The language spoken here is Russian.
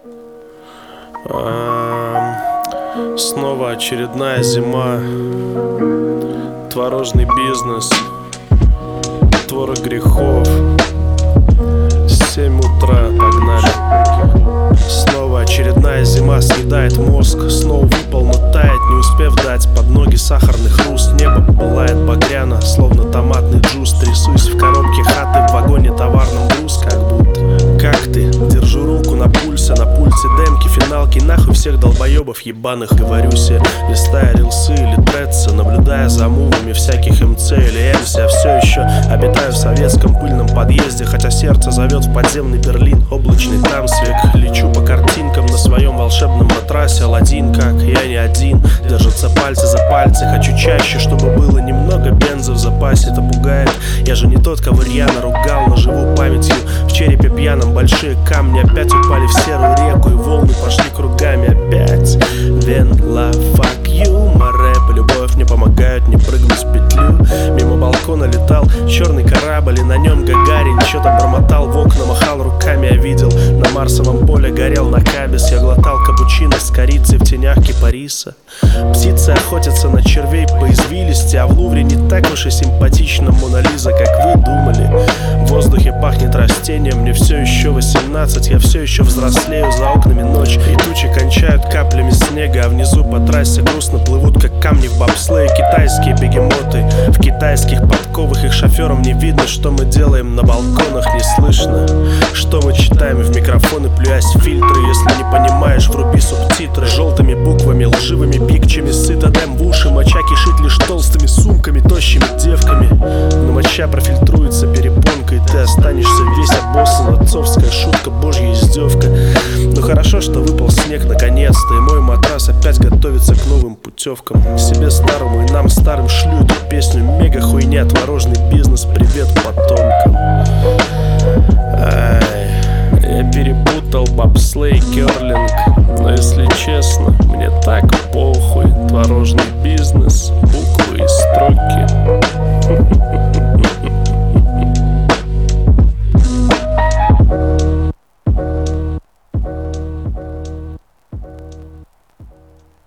Снова очередная зима. Творожный бизнес. Творог грехов. 7 утра, погнали. Снова очередная зима съедает мозг. Снова выпал, но тает, не успев дать под ноги сахарный хруст. Небо пылает багряно, словно томатный джуз. Трясусь в коробке хаты, в вагоне товарном груз. Как будто. Как ты? Держу руку на пульсе демки, финалки. Нахуй всех долбоебов ебаных. Говорю себе, листая рилсы или тредсы, наблюдая за мувами всяких МЦ или МС. Я все еще обитаю в советском пыльном подъезде, хотя сердце зовет в подземный Берлин. Облачный там свек. Лечу по картинкам на своем волшебном матрасе. Аладдин, как я не один. Держатся пальцы за пальцы. Хочу чаще, чтобы было немного бенза в запасе. Это пугает. Я же не тот, кого рьяно ругал, но живу памятью. В черепе пьяном большие камни опять упали в серую реку, и волны пошли кругами опять. Вен, love, fuck you, море, полюбовь мне помогают не прыгнуть в петлю. Мимо балкона летал черный корабль, и на нем Гагарин что-то бормотал в окна, махал руками. Я видел, на Марсовом поле горел накабис. Я глотал капучино с корицей в тенях кипариса. Птицы охотятся на червей по извилисти, а в Лувре не так уж и симпатична Мона Лиза, как вы думали. В воздухе пахнет растением, мне все еще 18, я все еще взрослею, за окнами ночь, и тучи кончают каплями снега, а внизу по трассе грустно плывут, как камни в бобслее, китайские бегемоты. В китайских подковах их шоферам не видно, что мы делаем на балконах, не слышно, что мы читаем в микрофоны, плюясь в фильтры. Если не понимаешь, вруби субтитры желтыми буквами, лживыми пикчами, сыто дэм в уши. Моча кишит лишь толстыми сумками, тощими девками, но моча профильтруется перепонкой, ты останешься весь обоссан. Отцовская шутка, божья издевка. Но хорошо, что выпал снег наконец-то, и мой матрас опять готовится к новым путевкам. Себе старому и нам старым шлю эту песню. Мега хуйня, творожный бизнес, привет потомкам. Я перепутал бобслей и керлинг, но если честно, мне так похуй. Творожный бизнес, буквы и строки.